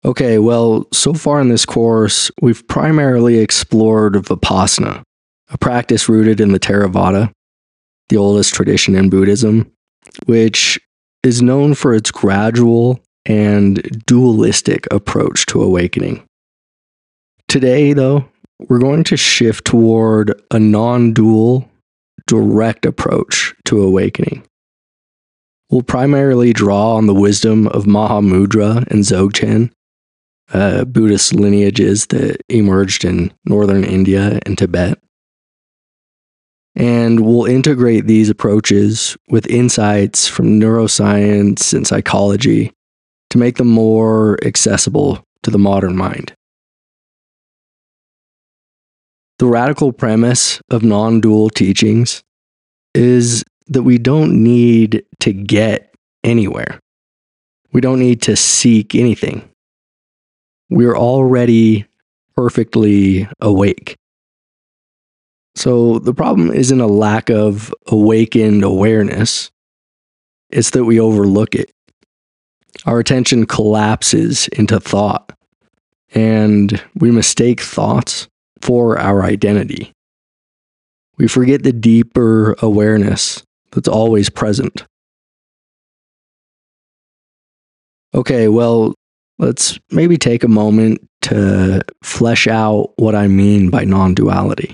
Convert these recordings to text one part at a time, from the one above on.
Okay, well, so far in this course, we've primarily explored Vipassana, a practice rooted in the Theravada, the oldest tradition in Buddhism, which is known for its gradual and dualistic approach to awakening. Today, though, we're going to shift toward a non-dual, direct approach to awakening. We'll primarily draw on the wisdom of Mahamudra and Dzogchen, Buddhist lineages that emerged in northern India and Tibet. And we'll integrate these approaches with insights from neuroscience and psychology to make them more accessible to the modern mind. The radical premise of non-dual teachings is that we don't need to get anywhere. We don't need to seek anything. We're already perfectly awake. So the problem isn't a lack of awakened awareness. It's that we overlook it. Our attention collapses into thought, and we mistake thoughts for our identity. We forget the deeper awareness that's always present. Okay, well, let's maybe take a moment to flesh out what I mean by non-duality.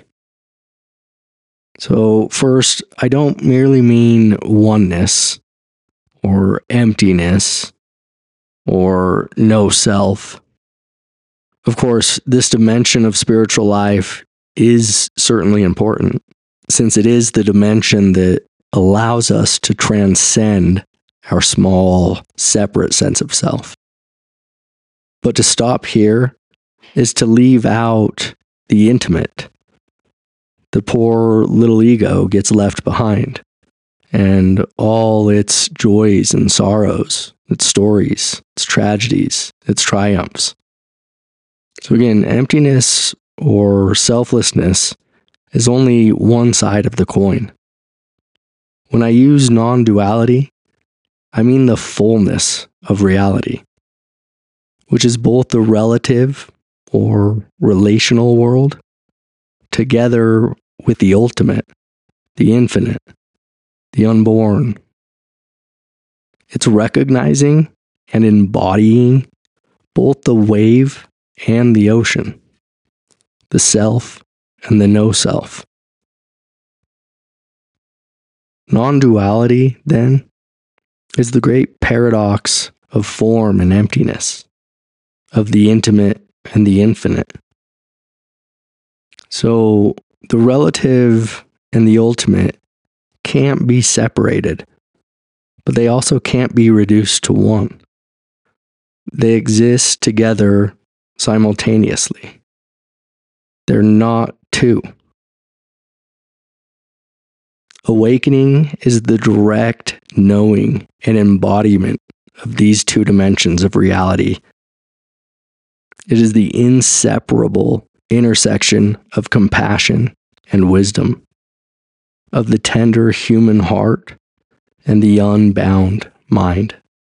So first, I don't merely mean oneness or emptiness or no self. Of course, this dimension of spiritual life is certainly important, since it is the dimension that allows us to transcend our small, separate sense of self. But to stop here is to leave out the intimate. The poor little ego gets left behind, and all its joys and sorrows, its stories, its tragedies, its triumphs. So again, emptiness or selflessness is only one side of the coin. When I use non-duality, I mean the fullness of reality, which is both the relative or relational world, together with the ultimate, the infinite, the unborn. It's recognizing and embodying both the wave and the ocean, the self and the no self. Non-duality, then, is the great paradox of form and emptiness, of the intimate and the infinite. So the relative and the ultimate can't be separated, but they also can't be reduced to one. They exist together simultaneously. They're not two. Awakening is the direct knowing and embodiment of these two dimensions of reality. It is the inseparable intersection of compassion and wisdom, of the tender human heart and the unbound mind.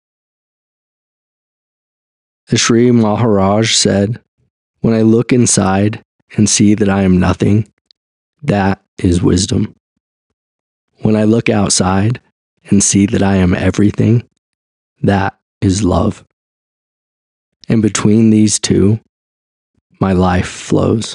As Sri Maharaj said, "When I look inside and see that I am nothing, that is wisdom. When I look outside and see that I am everything, that is love. And between these two, my life flows."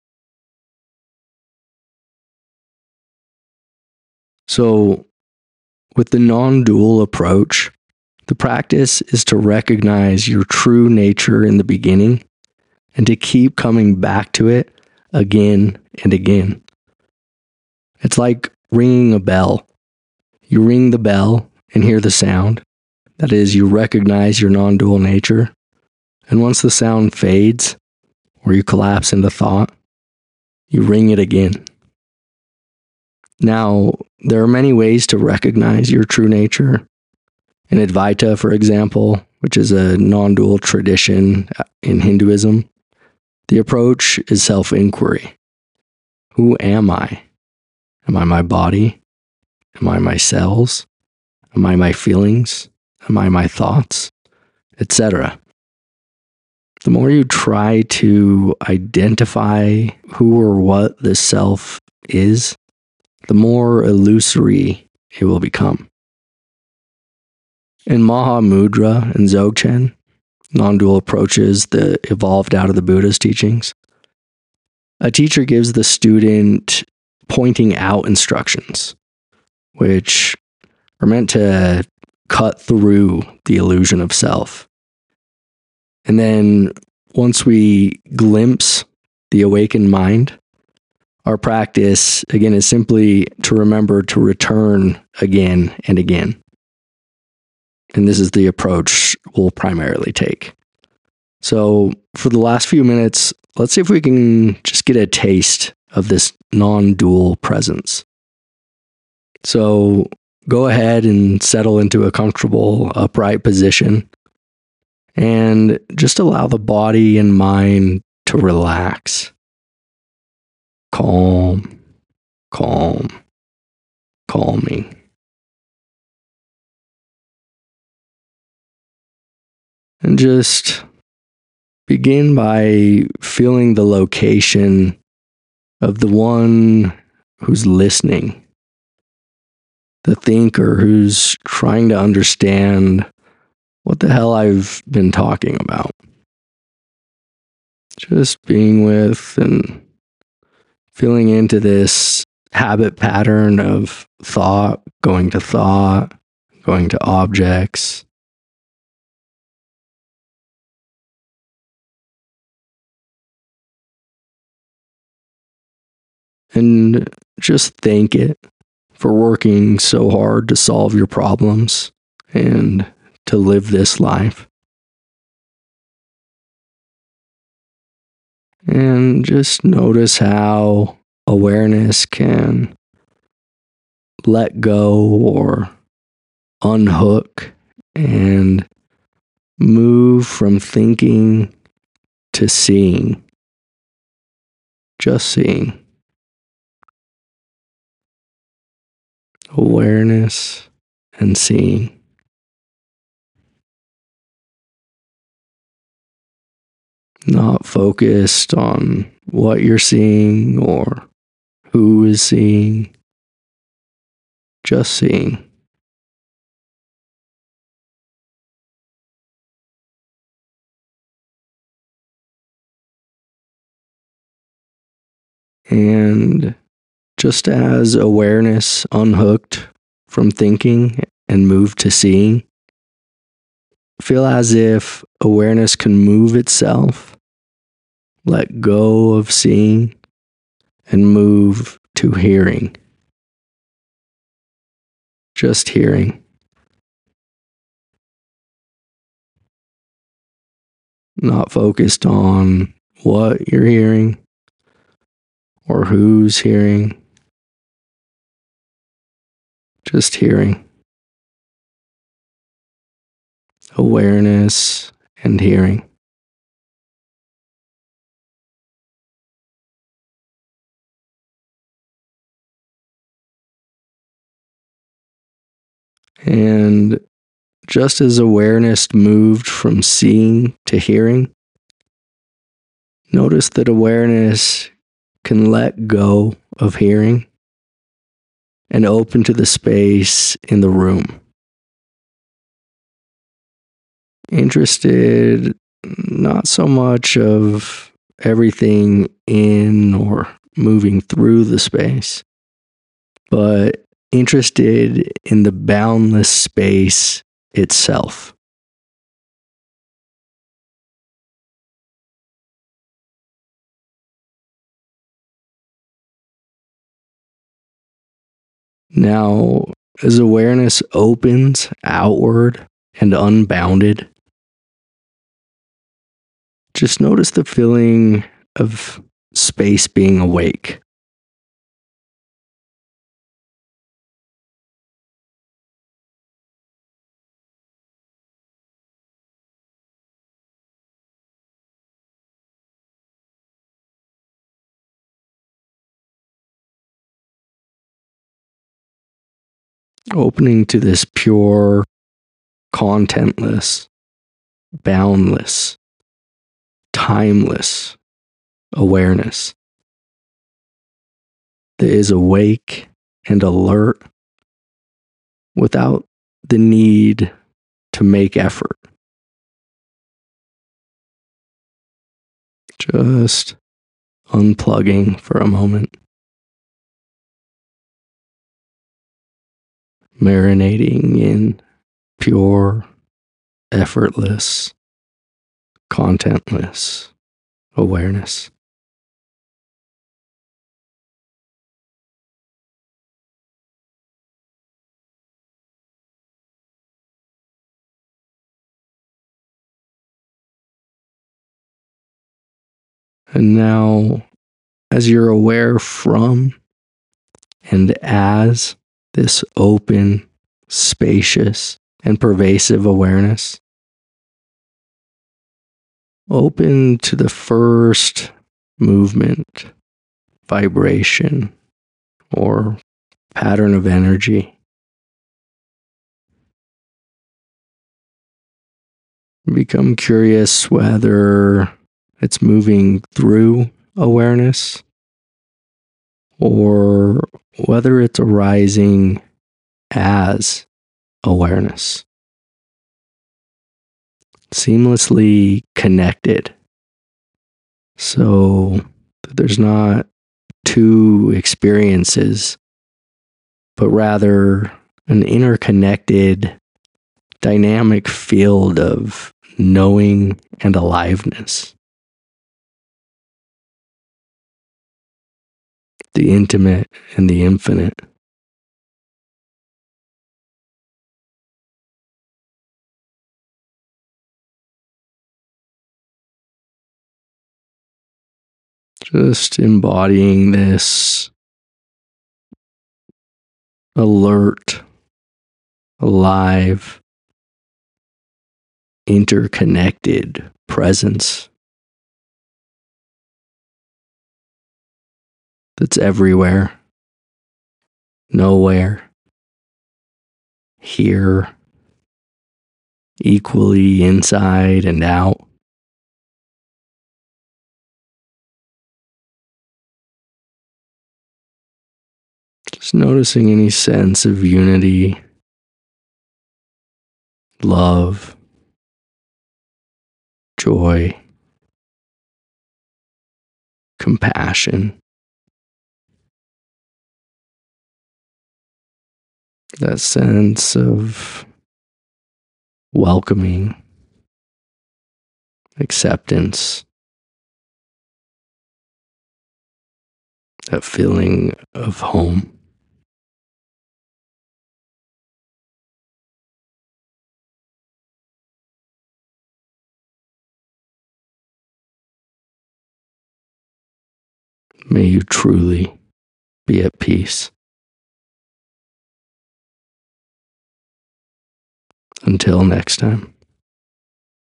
So, with the non-dual approach, the practice is to recognize your true nature in the beginning and to keep coming back to it again and again. It's like ringing a bell. You ring the bell and hear the sound. That is, you recognize your non-dual nature. And once the sound fades, or you collapse into thought, you ring it again. Now, there are many ways to recognize your true nature. In Advaita, for example, which is a non-dual tradition in Hinduism, the approach is self-inquiry. Who am I? Am I my body? Am I my cells? Am I my feelings? Am I my thoughts? Etc. the more you try to identify who or what the self is, the more illusory it will become. In Mahamudra and Dzogchen, non-dual approaches that evolved out of the Buddha's teachings, a teacher gives the student pointing out instructions, which are meant to cut through the illusion of self. And then once we glimpse the awakened mind, our practice, again, is simply to remember to return again and again. And this is the approach we'll primarily take. So for the last few minutes, let's see if we can just get a taste of this non-dual presence. So go ahead and settle into a comfortable, upright position and just allow the body and mind to relax. Calm, calm, calming. And just begin by feeling the location of the one who's listening, the thinker who's trying to understand what the hell I've been talking about. Just being with and feeling into this habit pattern of thought, going to objects. And just thank it for working so hard to solve your problems and to live this life. And just notice how awareness can let go or unhook and move from thinking to seeing. Just seeing. Awareness and seeing. Not focused on what you're seeing or who is seeing. Just seeing. And just as awareness unhooked from thinking and moved to seeing, feel as if awareness can move itself, let go of seeing, and move to hearing. Just hearing. Not focused on what you're hearing or who's hearing. Just hearing. Awareness and hearing. And just as awareness moved from seeing to hearing, notice that awareness can let go of hearing and open to the space in the room. Interested not so much of everything in or moving through the space, but interested in the boundless space itself. Now, as awareness opens outward and unbounded, just notice the feeling of space being awake. Opening to this pure, contentless, boundless timeless awareness that is awake and alert without the need to make effort. Just unplugging for a moment, marinating in pure, effortless, contentless awareness. And now, as you're aware from and as this open, spacious, and pervasive awareness, open to the first movement, vibration, or pattern of energy. Become curious whether it's moving through awareness or whether it's arising as awareness. Seamlessly connected. So there's not two experiences, but rather an interconnected, dynamic field of knowing and aliveness. The intimate and the infinite. Just embodying this alert, alive, interconnected presence that's everywhere, nowhere, here, equally inside and out. Just noticing any sense of unity, love, joy, compassion. That sense of welcoming, acceptance, that feeling of home. May you truly be at peace. Until next time.